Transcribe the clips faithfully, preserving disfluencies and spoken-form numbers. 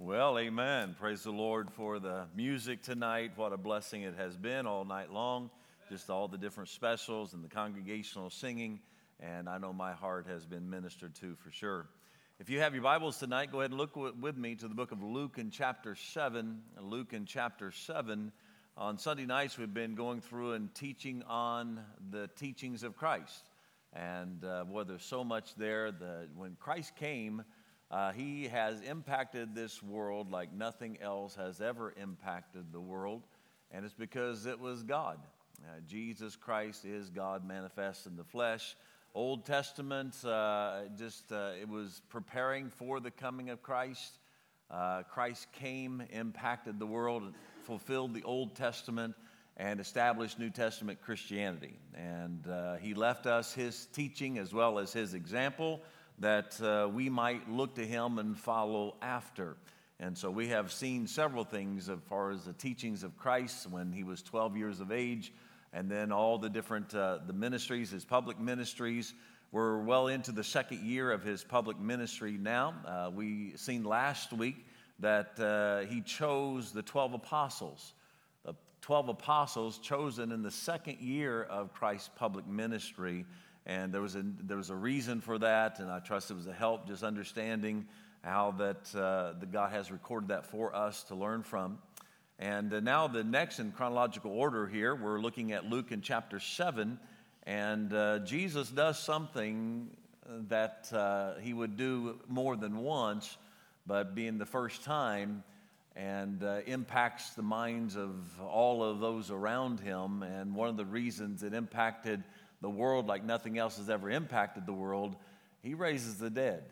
Well, amen. Praise the Lord for the music tonight. What a blessing it has been all night long. Just all the different specials and the congregational singing. And I know my heart has been ministered to for sure. If you have your Bibles tonight, go ahead and look with me to the book of Luke in chapter seven. Luke in chapter seven. On Sunday nights, we've been going through and teaching on the teachings of Christ. And uh, boy, there's so much there. The, when Christ came, Uh, he has impacted this world like nothing else has ever impacted the world, and it's because it was God. Uh, Jesus Christ is God manifest in the flesh. Old Testament, uh, just uh, it was preparing for the coming of Christ. Uh, Christ came, impacted the world, fulfilled the Old Testament, and established New Testament Christianity. And uh, he left us his teaching as well as his example, that uh, we might look to him and follow after. And so we have seen several things as far as the teachings of Christ when he was twelve years of age, and then all the different uh, the ministries, his public ministries. We're well into the second year of his public ministry now. Uh, we seen last week that uh, he chose the twelve apostles. The twelve apostles chosen in the second year of Christ's public ministry. And there was a there was a reason for that, and I trust it was a help just understanding how that uh, that God has recorded that for us to learn from. And uh, now the next in chronological order here, we're looking at Luke in chapter seven, and uh, Jesus does something that uh, he would do more than once, but being the first time, and uh, impacts the minds of all of those around him. And one of the reasons it impacted the world like nothing else has ever impacted the world, he raises the dead.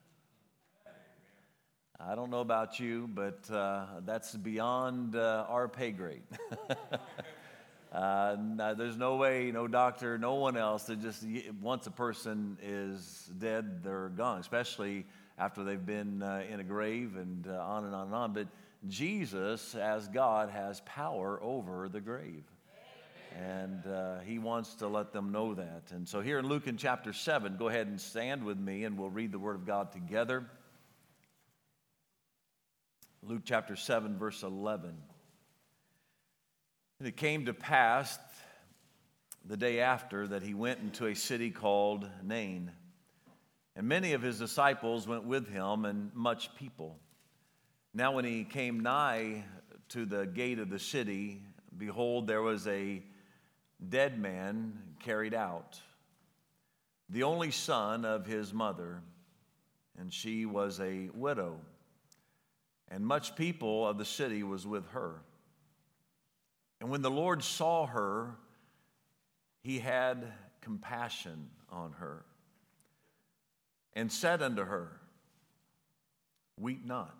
I don't know about you, but uh, that's beyond uh, our pay grade. uh, no, there's no way, no doctor, no one else that just, once a person is dead, they're gone, especially after they've been uh, in a grave and uh, on and on and on. But Jesus, as God, has power over the grave. And uh, he wants to let them know that. And so here in Luke in chapter seven, go ahead and stand with me and we'll read the Word of God together. Luke chapter seven, verse eleven. And it came to pass the day after that he went into a city called Nain. And many of his disciples went with him, and much people. Now when he came nigh to the gate of the city, behold, there was a dead man carried out, the only son of his mother, and she was a widow, and much people of the city was with her. And when the Lord saw her, he had compassion on her, and said unto her, Weep not.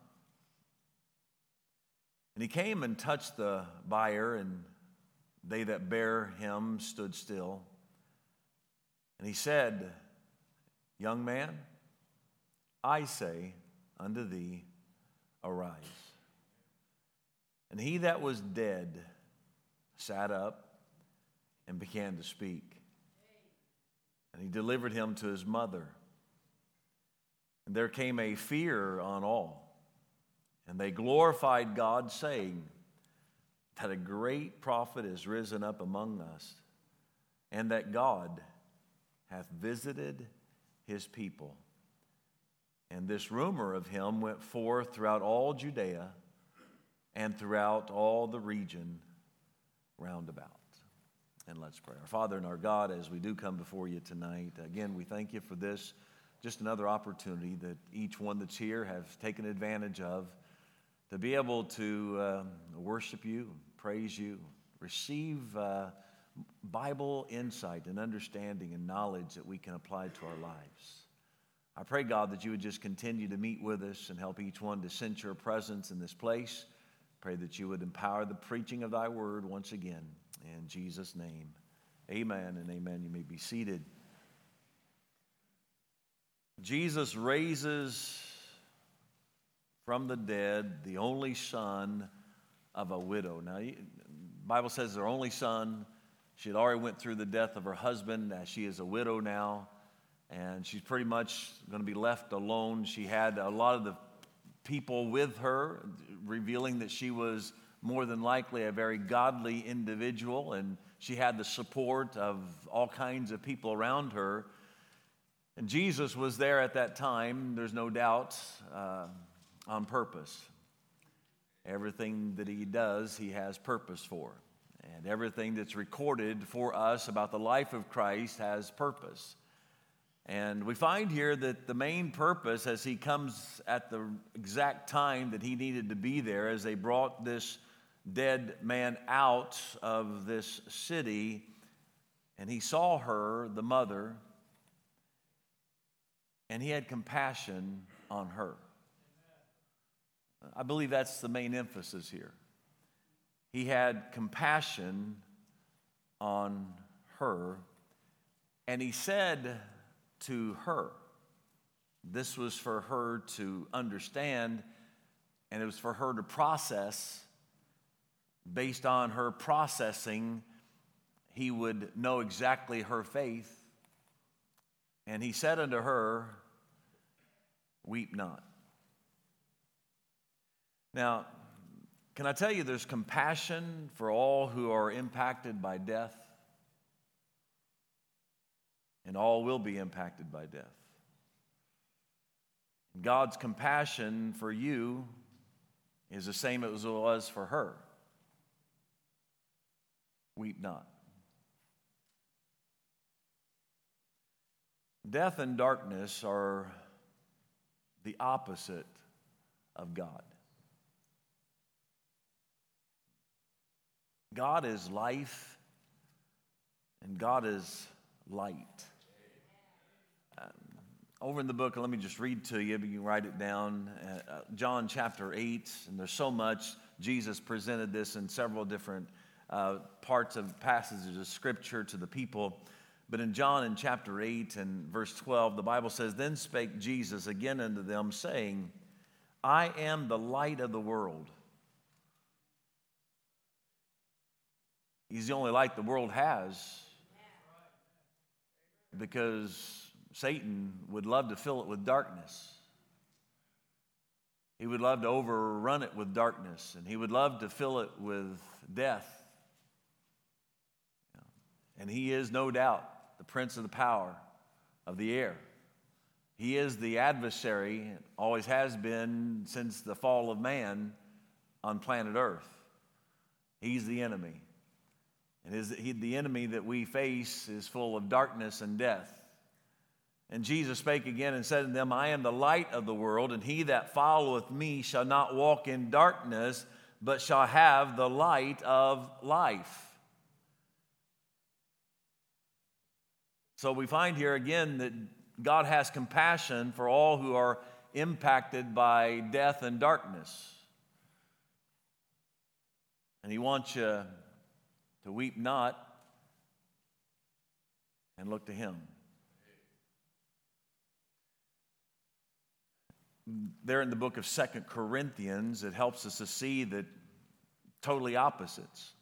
And he came and touched the bier, and they that bare him stood still. And he said, Young man, I say unto thee, arise. And he that was dead sat up and began to speak. And he delivered him to his mother. And there came a fear on all. And they glorified God, saying, that a great prophet is risen up among us, and that God hath visited his people. And this rumor of him went forth throughout all Judea and throughout all the region round about. And let's pray. Our Father and our God, as we do come before you tonight, again, we thank you for this, just another opportunity that each one that's here have taken advantage of, to be able to uh, worship you, praise you, receive uh, Bible insight and understanding and knowledge that we can apply to our lives. I pray, God, that you would just continue to meet with us and help each one to sense your presence in this place. Pray that you would empower the preaching of thy word once again. In Jesus' name, amen and amen. You may be seated. Jesus raises from the dead, the only son of a widow. Now, the Bible says her only son. She had already went through the death of her husband. As she is a widow now, and she's pretty much going to be left alone. She had a lot of the people with her, revealing that she was more than likely a very godly individual, and she had the support of all kinds of people around her. And Jesus was there at that time, there's no doubt, uh, on purpose. Everything that he does, he has purpose for. And everything that's recorded for us about the life of Christ has purpose. And we find here that the main purpose, as he comes at the exact time that he needed to be there, as they brought this dead man out of this city, and he saw her, the mother, and he had compassion on her. I believe that's the main emphasis here. He had compassion on her, and he said to her, this was for her to understand, and it was for her to process. Based on her processing, he would know exactly her faith. And he said unto her, weep not. Now, can I tell you there's compassion for all who are impacted by death? And all will be impacted by death. God's compassion for you is the same as it was for her. Weep not. Death and darkness are the opposite of God. God is life, and God is light. Um, over in the book, let me just read to you, but you can write it down. Uh, John chapter eight, and there's so much. Jesus presented this in several different uh, parts of passages of Scripture to the people. But in John in chapter eight and verse twelve, the Bible says, Then spake Jesus again unto them, saying, I am the light of the world. He's the only light the world has, because Satan would love to fill it with darkness. He would love to overrun it with darkness, and he would love to fill it with death. And he is, no doubt, the prince of the power of the air. He is the adversary, always has been since the fall of man on planet Earth. He's the enemy. And his, he, the enemy that we face is full of darkness and death. And Jesus spake again and said unto them, I am the light of the world, and he that followeth me shall not walk in darkness, but shall have the light of life. So we find here again that God has compassion for all who are impacted by death and darkness. And he wants you to weep not and look to him. There in the book of Second Corinthians, it helps us to see that totally opposites.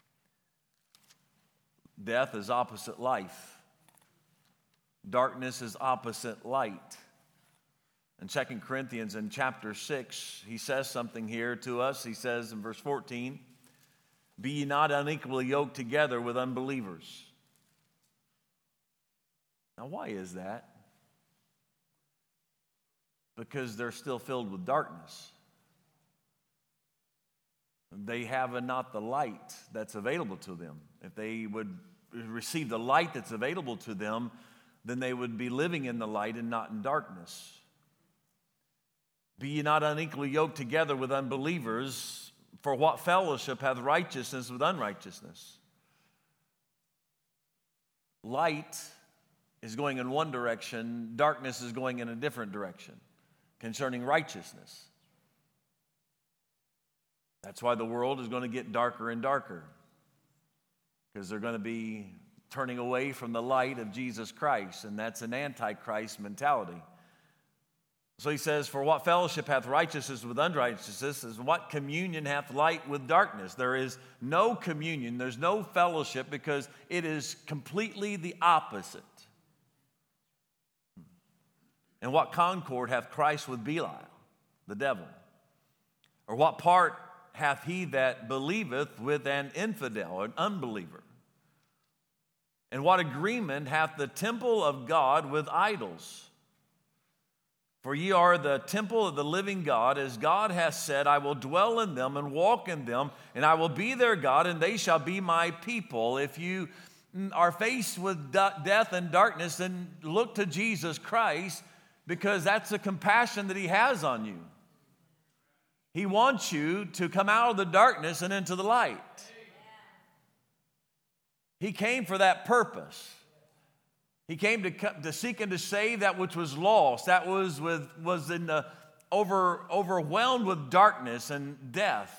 Death is opposite life. Darkness is opposite light. In Second Corinthians in chapter six, he says something here to us. He says in verse fourteen, Be ye not unequally yoked together with unbelievers. Now, why is that? Because they're still filled with darkness. They have not the light that's available to them. If they would receive the light that's available to them, then they would be living in the light and not in darkness. Be ye not unequally yoked together with unbelievers, for what fellowship hath righteousness with unrighteousness? Light is going in one direction, darkness is going in a different direction concerning righteousness. That's why the world is going to get darker and darker, because they're going to be turning away from the light of Jesus Christ, and that's an antichrist mentality. So he says, For what fellowship hath righteousness with unrighteousness, and what communion hath light with darkness? There is no communion, there's no fellowship, because it is completely the opposite. And what concord hath Christ with Belial? the devil? Or what part hath he that believeth with an infidel, an unbeliever? And what agreement hath the temple of God with idols? For ye are the temple of the living God, as God hath said, I will dwell in them and walk in them, and I will be their God, and they shall be my people. If you are faced with death and darkness, then look to Jesus Christ, because that's the compassion that he has on you. He wants you to come out of the darkness and into the light. He came for that purpose. He came to, to seek and to save that which was lost, that was, with, was in the over, overwhelmed with darkness and death.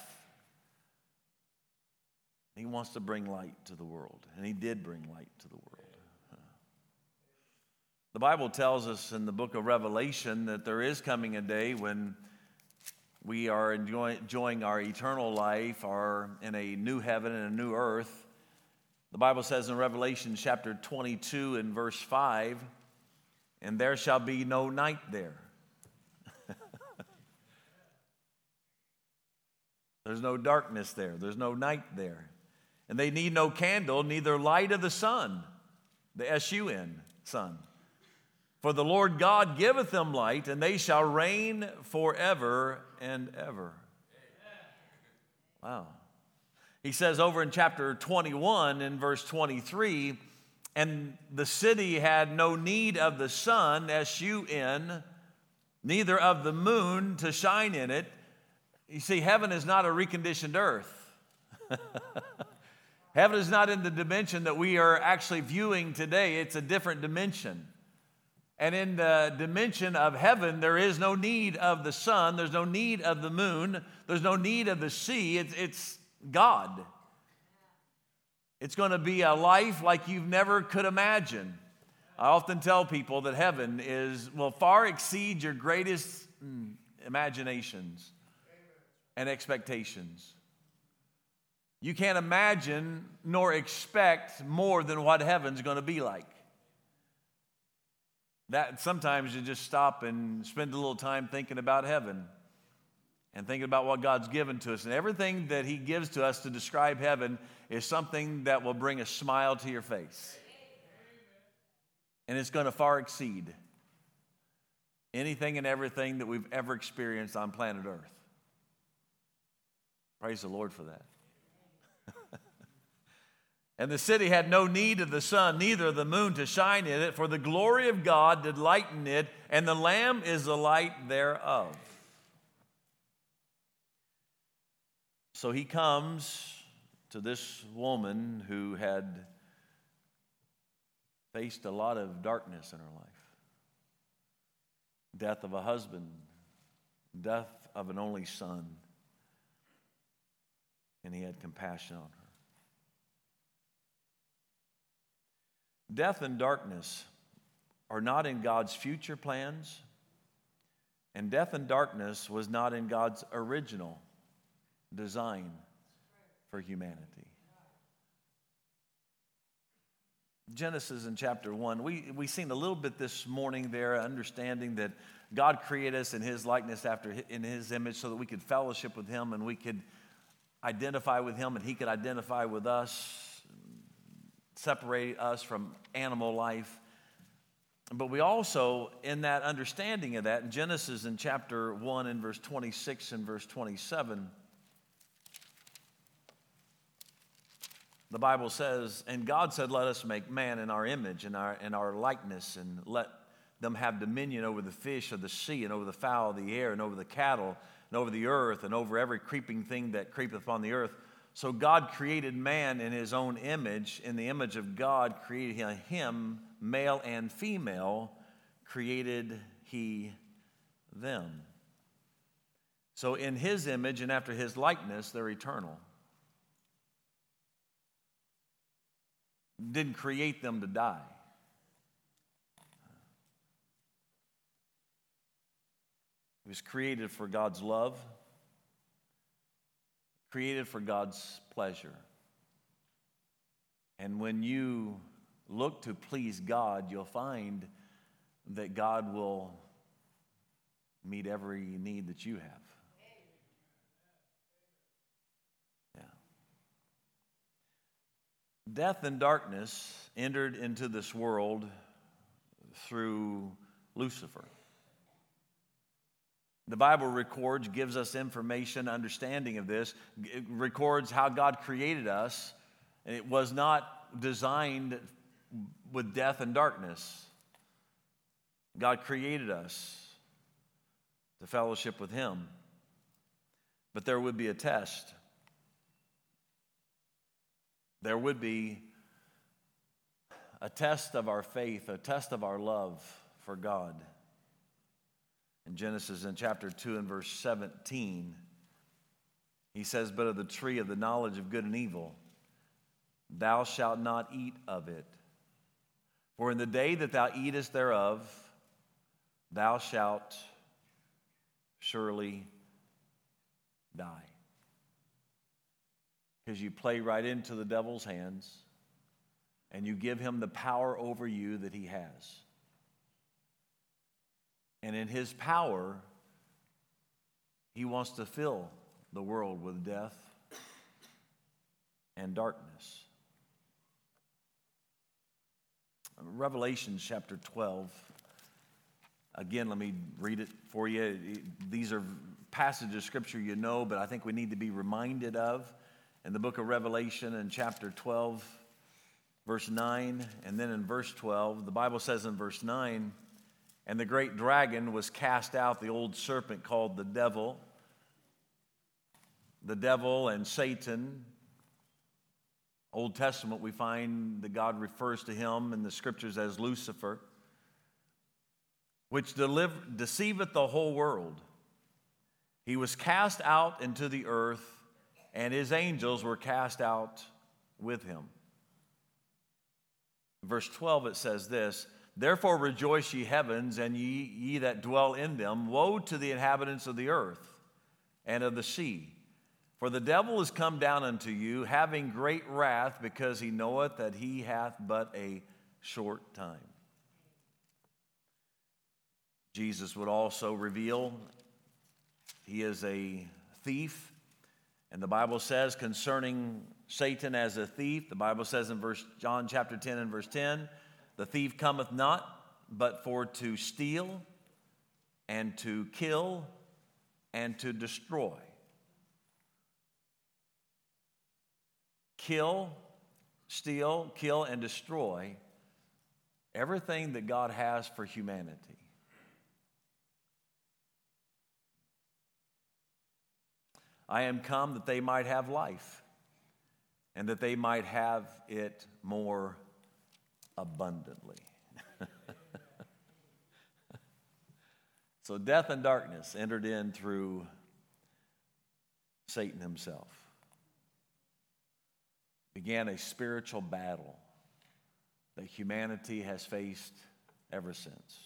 He wants to bring light to the world, and he did bring light to the world. The Bible tells us in the book of Revelation that there is coming a day when we are enjoy, enjoying our eternal life, are in a new heaven and a new earth. The Bible says in Revelation chapter twenty-two and verse five, and there shall be no night there. There's no darkness there. There's no night there. And they need no candle, neither light of the sun, the S U N, sun. For the Lord God giveth them light, and they shall reign forever and ever. Wow. He says over in chapter twenty-one in verse twenty-three, and the city had no need of the sun, S U N, neither of the moon to shine in it. You see, heaven is not a reconditioned earth. Heaven is not in the dimension that we are actually viewing today. It's a different dimension. And in the dimension of heaven, there is no need of the sun. There's no need of the moon. There's no need of the sea. It's, it's God. It's going to be a life like you've never could imagine. I often tell people that heaven is will far exceed your greatest mm, imaginations and expectations. You can't imagine nor expect more than what heaven's going to be like. That sometimes you just stop and spend a little time thinking about heaven and thinking about what God's given to us. And everything that he gives to us to describe heaven is something that will bring a smile to your face. And it's going to far exceed anything and everything that we've ever experienced on planet Earth. Praise the Lord for that. And the city had no need of the sun, neither of the moon to shine in it, for the glory of God did lighten it, and the Lamb is the light thereof. So he comes to this woman who had faced a lot of darkness in her life. Death of a husband, death of an only son, and he had compassion on her. Death and darkness are not in God's future plans, and death and darkness was not in God's original design for humanity. Genesis in chapter one, we, we seen a little bit this morning there, understanding that God created us in his likeness, after in his image, so that we could fellowship with him and we could identify with him and he could identify with us, separate us from animal life. But we also, in that understanding of that, in Genesis in chapter one in verse twenty-six and verse twenty-seven, the Bible says, and God said, let us make man in our image and our, in our likeness, and let them have dominion over the fish of the sea and over the fowl of the air and over the cattle and over the earth and over every creeping thing that creepeth upon the earth. So God created man in his own image. In the image of God created him, male and female, created he them. So in his image and after his likeness, they're eternal. Didn't create them to die. He was created for God's love, created for God's pleasure. And when you look to please God, you'll find that God will meet every need that you have. Yeah. Death and darkness entered into this world through Lucifer. The Bible records, gives us information, understanding of this. It records how God created us. And it was not designed with death and darkness. God created us to fellowship with Him. But there would be a test. There would be a test of our faith, a test of our love for God. In Genesis, in chapter two and verse seventeen, he says, "But of the tree of the knowledge of good and evil, thou shalt not eat of it. For in the day that thou eatest thereof, thou shalt surely die." Because you play right into the devil's hands and you give him the power over you that he has. And in his power, he wants to fill the world with death and darkness. Revelation chapter twelve. Again, let me read it for you. These are passages of Scripture you know, but I think we need to be reminded of. In the book of Revelation, in chapter twelve, verse nine, and then in verse twelve, the Bible says in verse nine, "And the great dragon was cast out, the old serpent called the devil, the devil and Satan." Old Testament, we find that God refers to him in the Scriptures as Lucifer, "which deliver, deceiveth the whole world. He was cast out into the earth, and his angels were cast out with him." In verse twelve, it says this, "Therefore rejoice, ye heavens, and ye, ye that dwell in them. Woe to the inhabitants of the earth and of the sea. For the devil is come down unto you, having great wrath, because he knoweth that he hath but a short time." Jesus would also reveal he is a thief. And the Bible says concerning Satan as a thief, the Bible says in verse John chapter ten and verse ten, "The thief cometh not, but for to steal and to kill and to destroy." Kill, steal, kill, and destroy everything that God has for humanity. "I am come that they might have life, and that they might have it more abundantly." So death and darkness entered in through Satan himself. Began a spiritual battle that humanity has faced ever since.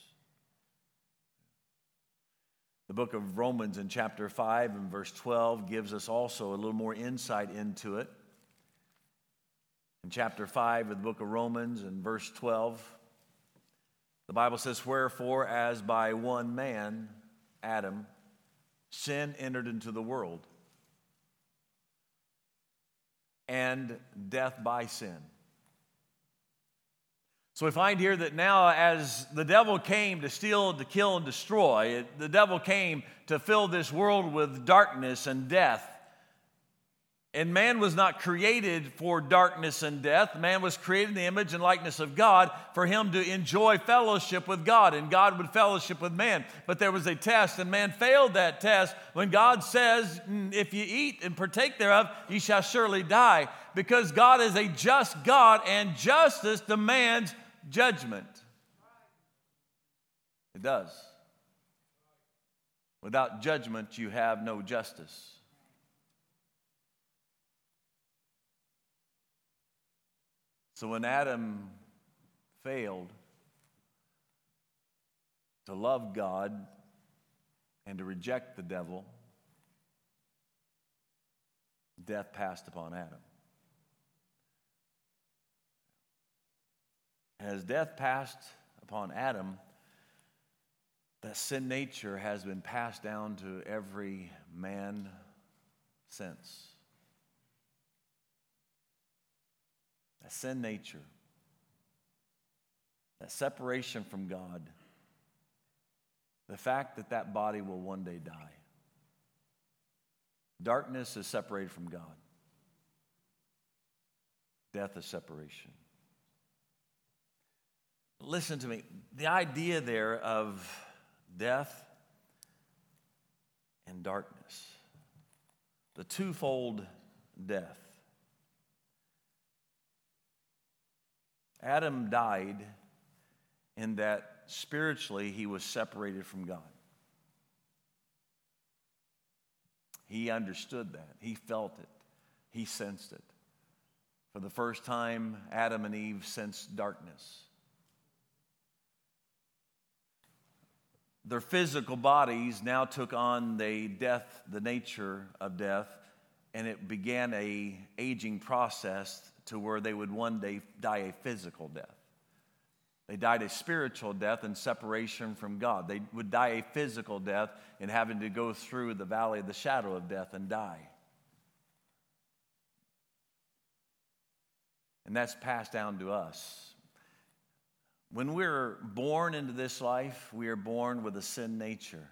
The book of Romans in chapter five and verse twelve gives us also a little more insight into it. In chapter five of the book of Romans and verse twelve, the Bible says, "Wherefore, as by one man, Adam, sin entered into the world, and death by sin." So we find here that now as the devil came to steal, to kill, and destroy, it, the devil came to fill this world with darkness and death. And man was not created for darkness and death. Man was created in the image and likeness of God for him to enjoy fellowship with God, and God would fellowship with man. But there was a test, and man failed that test when God says, "If you eat and partake thereof, ye shall surely die," because God is a just God, and justice demands judgment. It does. Without judgment, you have no justice. So when Adam failed to love God and to reject the devil, death passed upon Adam. And as death passed upon Adam, that sin nature has been passed down to every man since. That sin nature, that separation from God, the fact that that body will one day die. Darkness is separated from God. Death is separation. Listen to me. The idea there of death and darkness, the twofold death. Adam died in that spiritually he was separated from God. He understood that. He felt it. He sensed it. For the first time, Adam and Eve sensed darkness. Their physical bodies now took on the death, the nature of death, and it began a aging process to where they would one day die a physical death. They died a spiritual death in separation from God. They would die a physical death in having to go through the valley of the shadow of death and die. And that's passed down to us. When we're born into this life, we are born with a sin nature.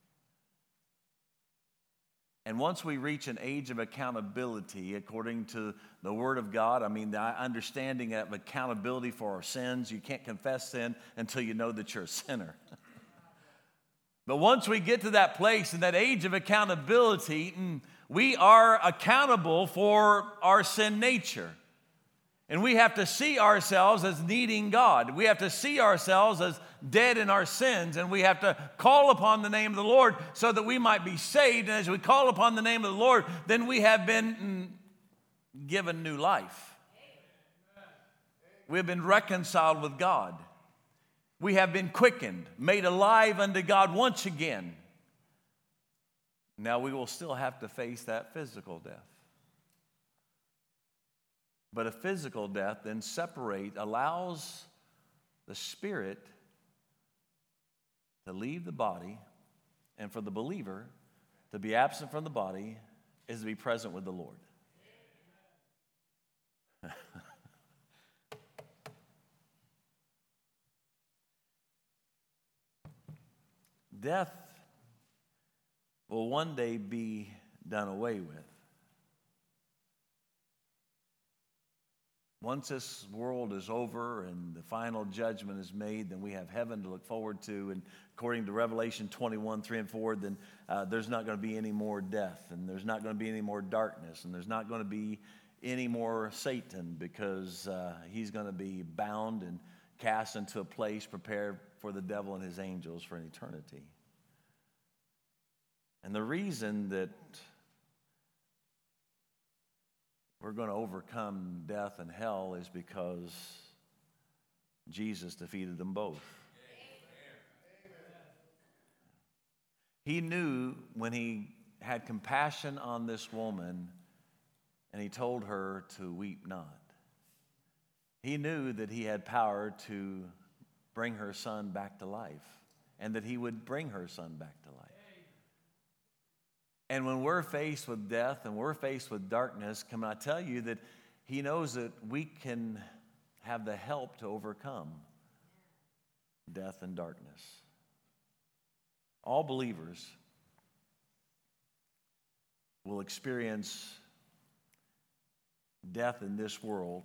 And once we reach an age of accountability, according to the Word of God, I mean, the understanding of accountability for our sins, you can't confess sin until you know that you're a sinner. But once we get to that place, in that age of accountability, we are accountable for our sin nature. And we have to see ourselves as needing God. We have to see ourselves as dead in our sins. And we have to call upon the name of the Lord so that we might be saved. And as we call upon the name of the Lord, then we have been given new life. We have been reconciled with God. We have been quickened, made alive unto God once again. Now we will still have to face that physical death. But a physical death then separate, allows the spirit to leave the body, and for the believer to be absent from the body is to be present with the Lord. Death will one day be done away with. Once this world is over and the final judgment is made, then we have heaven to look forward to. And according to Revelation twenty-one, three and four, then uh, there's not going to be any more death, and there's not going to be any more darkness, and there's not going to be any more Satan, because uh, he's going to be bound and cast into a place prepared for the devil and his angels for an eternity. And the reason that we're going to overcome death and hell is because Jesus defeated them both. He knew when he had compassion on this woman and he told her to weep not. He knew that he had power to bring her son back to life, and that he would bring her son back to life. And when we're faced with death and we're faced with darkness, can I tell you that he knows that we can have the help to overcome death and darkness. All believers will experience death in this world,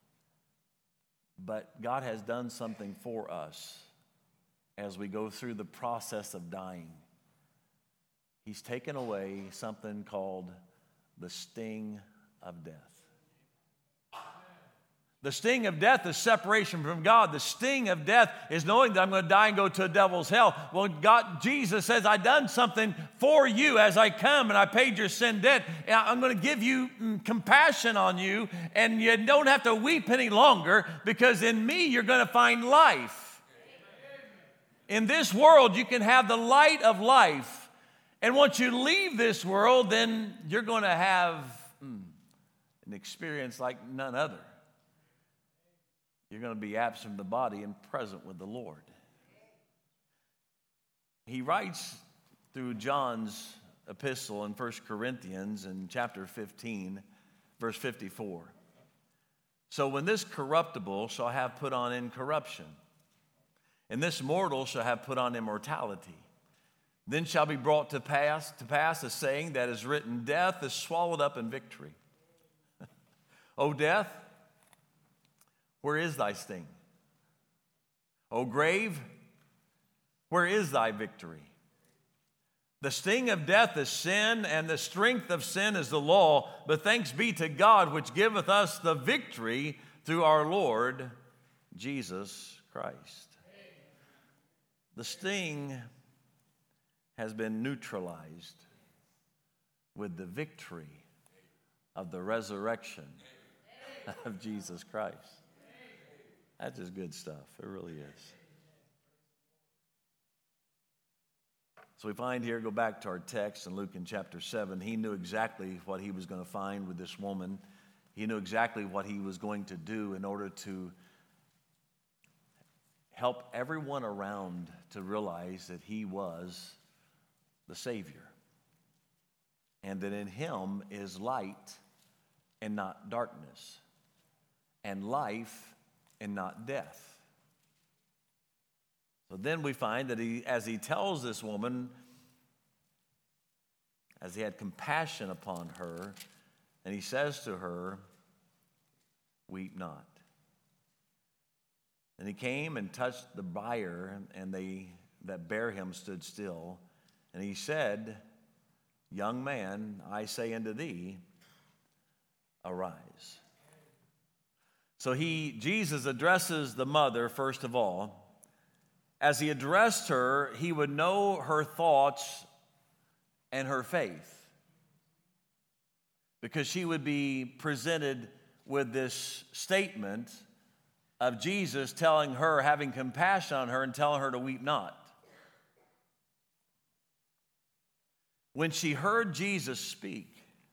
but God has done something for us as we go through the process of dying. He's taken away something called the sting of death. The sting of death is separation from God. The sting of death is knowing that I'm going to die and go to a devil's hell. Well, God, Jesus says, I've done something for you as I come, and I paid your sin debt. And I'm going to give you compassion on you, and you don't have to weep any longer, because in me you're going to find life. In this world, you can have the light of life. And once you leave this world, then you're going to have mm, an experience like none other. You're going to be absent from the body and present with the Lord. he writes through John's epistle in First Corinthians in chapter fifteen, verse fifty-four. So when this corruptible shall have put on incorruption, and this mortal shall have put on immortality, then shall be brought to pass, to pass a saying that is written, death is swallowed up in victory. O death, where is thy sting? O grave, where is thy victory? The sting of death is sin, and the strength of sin is the law. But thanks be to God, which giveth us the victory through our Lord Jesus Christ. The sting has been neutralized with the victory of the resurrection of Jesus Christ. That's just good stuff. It really is. So we find here, go back to our text in Luke in chapter seven. He knew exactly what he was going to find with this woman. He knew exactly what he was going to do in order to help everyone around to realize that he was the Savior, and that in him is light and not darkness, and life and not death. So then we find that he, as he tells this woman, as he had compassion upon her, and he says to her, weep not. And he came and touched the bier, and they that bare him stood still. And he said, young man, I say unto thee, arise. So he, Jesus addresses the mother first of all. As he addressed her, he would know her thoughts and her faith, because she would be presented with this statement of Jesus telling her, having compassion on her and telling her to weep not. When she heard Jesus speak,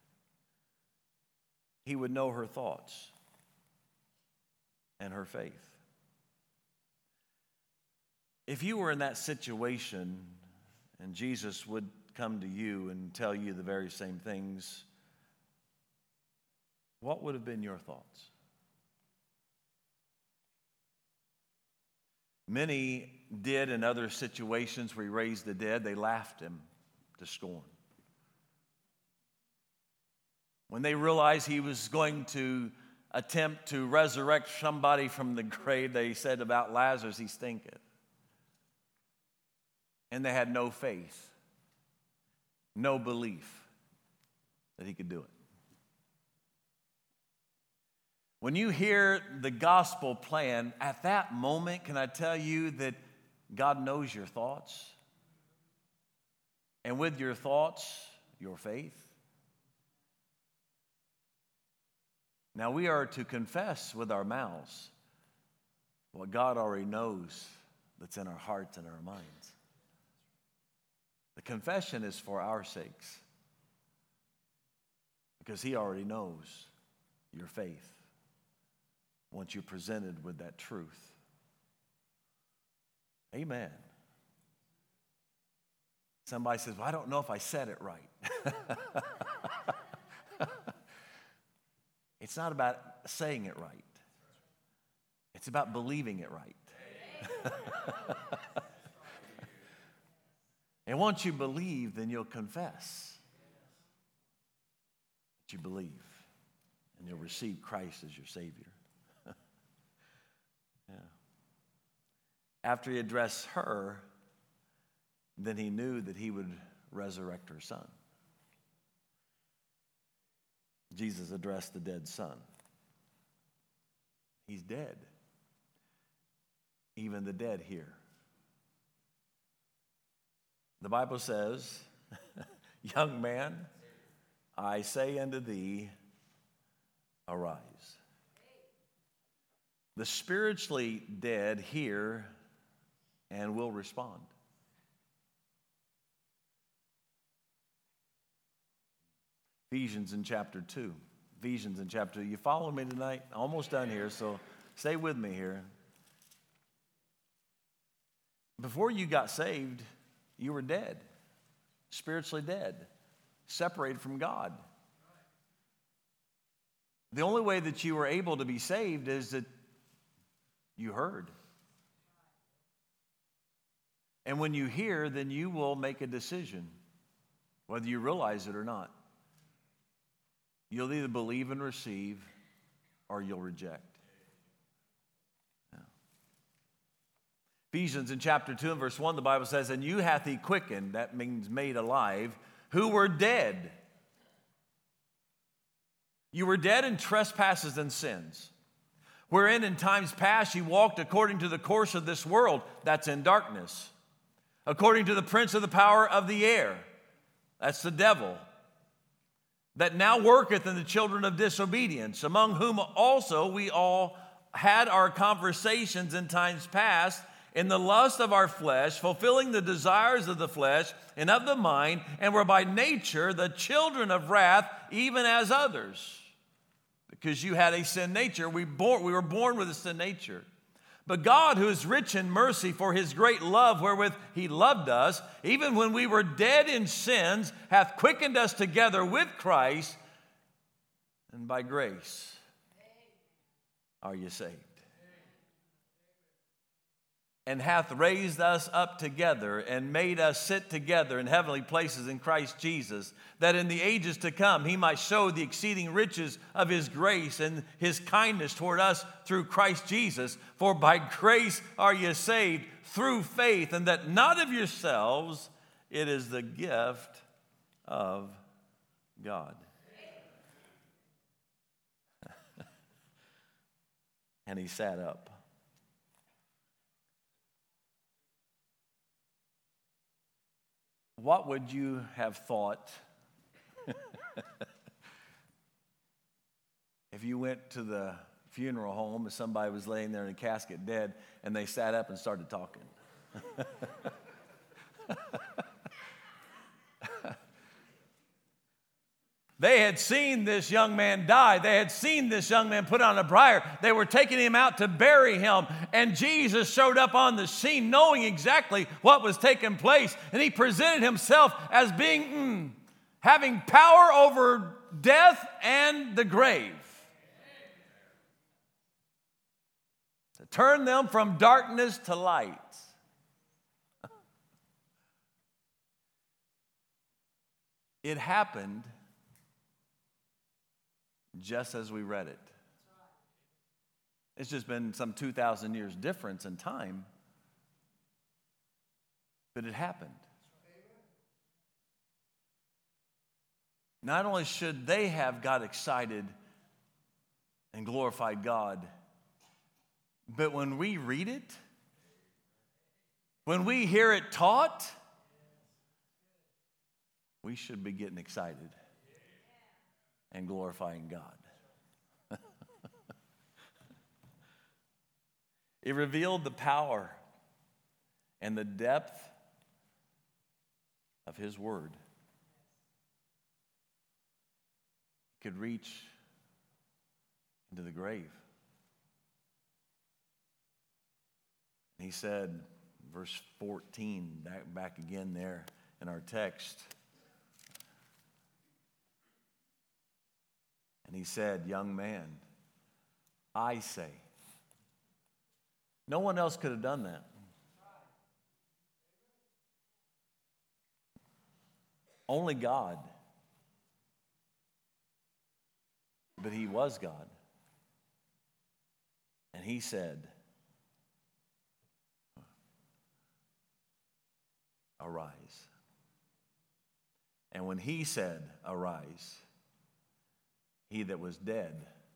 he would know her thoughts and her faith. If you were in that situation and Jesus would come to you and tell you the very same things, what would have been your thoughts? Many did in other situations where he raised the dead, they laughed him to scorn. When they realized he was going to attempt to resurrect somebody from the grave, they said about Lazarus, he stinketh. And they had no faith, no belief that he could do it. When you hear the gospel plan, at that moment, can I tell you that God knows your thoughts? And with your thoughts, your faith. Now we are to confess with our mouths what God already knows that's in our hearts and our minds. The confession is for our sakes, because he already knows your faith once you're presented with that truth. Amen. Somebody says, well, I don't know if I said it right. It's not about saying it right. It's about believing it right. And once you believe, then you'll confess that you believe, and you'll receive Christ as your Savior. Yeah. After he addressed her, then he knew that he would resurrect her son. Jesus addressed the dead son. He's dead. Even the dead hear. The Bible says, young man, I say unto thee, arise. The spiritually dead hear and will respond. Ephesians in chapter two. Ephesians in chapter two. You follow me tonight? Almost done here, so stay with me here. Before you got saved, you were dead, spiritually dead, separated from God. The only way that you were able to be saved is that you heard. And when you hear, then you will make a decision, whether you realize it or not. You'll either believe and receive, or you'll reject. Yeah. Ephesians in chapter two and verse one, the Bible says, and you hath he quickened, that means made alive, who were dead. You were dead in trespasses and sins, wherein in times past you walked according to the course of this world, that's in darkness, according to the prince of the power of the air, that's the devil, that now worketh in the children of disobedience, among whom also we all had our conversations in times past, in the lust of our flesh, fulfilling the desires of the flesh and of the mind, and were by nature the children of wrath, even as others. Because you had a sin nature, we, born, we were born with a sin nature. But God, who is rich in mercy for his great love wherewith he loved us, even when we were dead in sins, hath quickened us together with Christ, and by grace are you saved. And hath raised us up together and made us sit together in heavenly places in Christ Jesus, that in the ages to come he might show the exceeding riches of his grace and his kindness toward us through Christ Jesus. For by grace are you saved through faith, and that not of yourselves, it is the gift of God. And he sat up. What would you have thought if you went to the funeral home and somebody was laying there in a casket dead and they sat up and started talking? They had seen this young man die. They had seen this young man put on a briar. They were taking him out to bury him. And Jesus showed up on the scene knowing exactly what was taking place. And he presented himself as being, mm, having power over death and the grave. To turn them from darkness to light. It happened just as we read it. It's just been some two thousand years difference in time, but it happened. Not only should they have got excited and glorified God, but when we read it, when we hear it taught, we should be getting excited and glorifying God. It revealed the power and the depth of his word. It could reach into the grave. And he said, verse fourteen, back, back again there in our text, and he said, young man, I say. No one else could have done that. Only God. But he was God. And he said, arise. And when he said, arise, he that was dead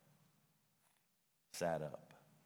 sat up.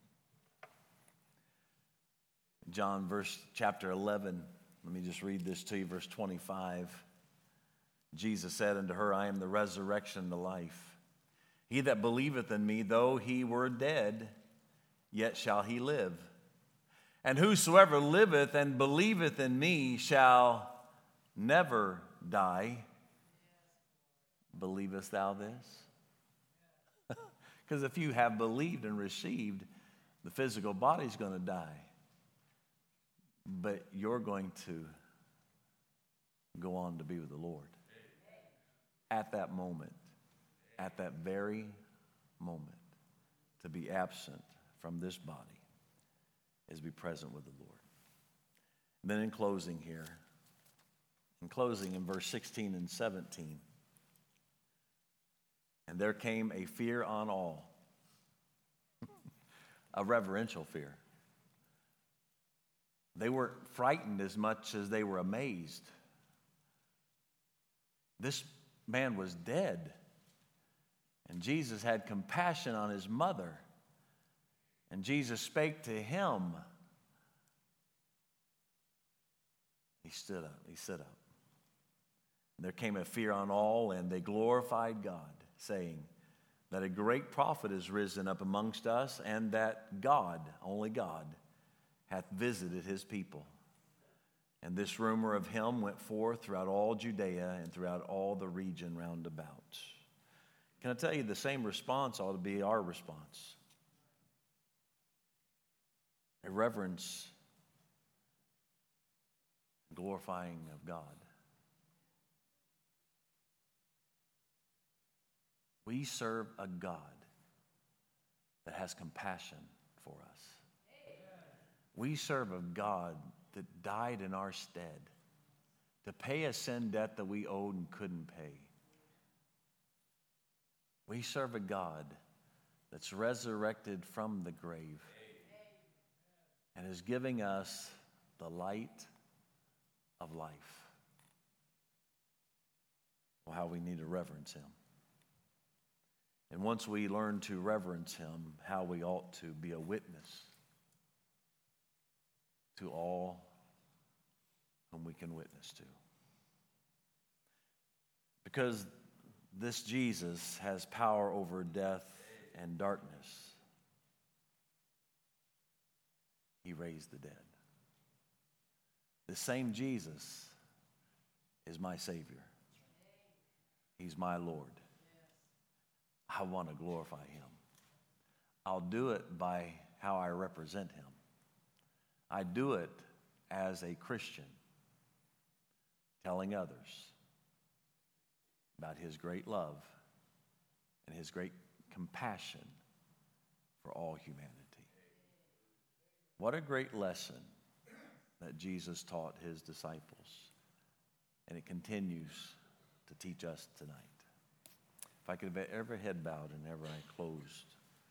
John verse chapter eleven, let me just read this to you, verse twenty-five. Jesus said unto her, I am the resurrection and the life. He that believeth in me, though he were dead, yet shall he live. And whosoever liveth and believeth in me shall never die. Believest thou this? Because if you have believed and received, the physical body's going to die. But you're going to go on to be with the Lord. At that moment, at that very moment, to be absent from this body is to be present with the Lord. And then in closing here, in closing in verse sixteen and seventeen, and there came a fear on all, a reverential fear. They weren't frightened as much as they were amazed. This man was dead, and Jesus had compassion on his mother, and Jesus spake to him. He stood up. He stood up. And there came a fear on all, and they glorified God, saying that a great prophet is risen up amongst us, and that God, only God, hath visited his people. And this rumor of him went forth throughout all Judea and throughout all the region round about. Can I tell you, the same response ought to be our response. A reverence and glorifying of God. We serve a God that has compassion for us. We serve a God that died in our stead to pay a sin debt that we owed and couldn't pay. We serve a God that's resurrected from the grave and is giving us the light of life. Well, how we need to reverence him. And once we learn to reverence him, how we ought to be a witness to all whom we can witness to. Because this Jesus has power over death and darkness. He raised the dead. The same Jesus is my Savior. He's my Lord. I want to glorify him. I'll do it by how I represent him. I do it as a Christian, telling others about his great love and his great compassion for all humanity. What a great lesson that Jesus taught his disciples, and it continues to teach us tonight. If I could have every head bowed and every eye closed.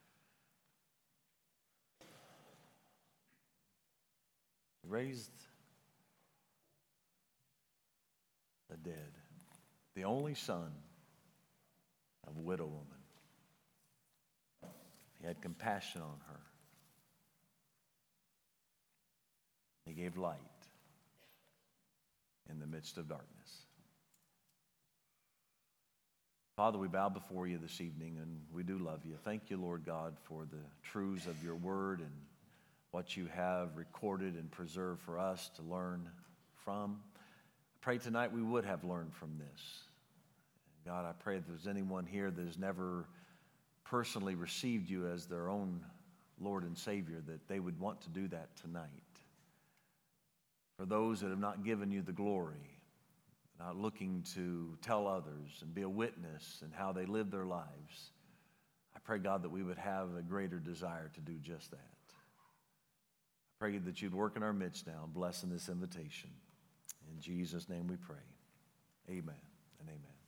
He raised the dead, the only son of a widow woman. He had compassion on her. He gave light in the midst of darkness. Father, we bow before you this evening, and we do love you. Thank you, Lord God, for the truths of your word and what you have recorded and preserved for us to learn from. I pray tonight we would have learned from this. God, I pray if there's anyone here that has never personally received you as their own Lord and Savior, that they would want to do that tonight. For those that have not given you the glory, not looking to tell others and be a witness in how they live their lives, I pray, God, that we would have a greater desire to do just that. I pray that you'd work in our midst now and bless in this invitation. In Jesus' name we pray. Amen and amen.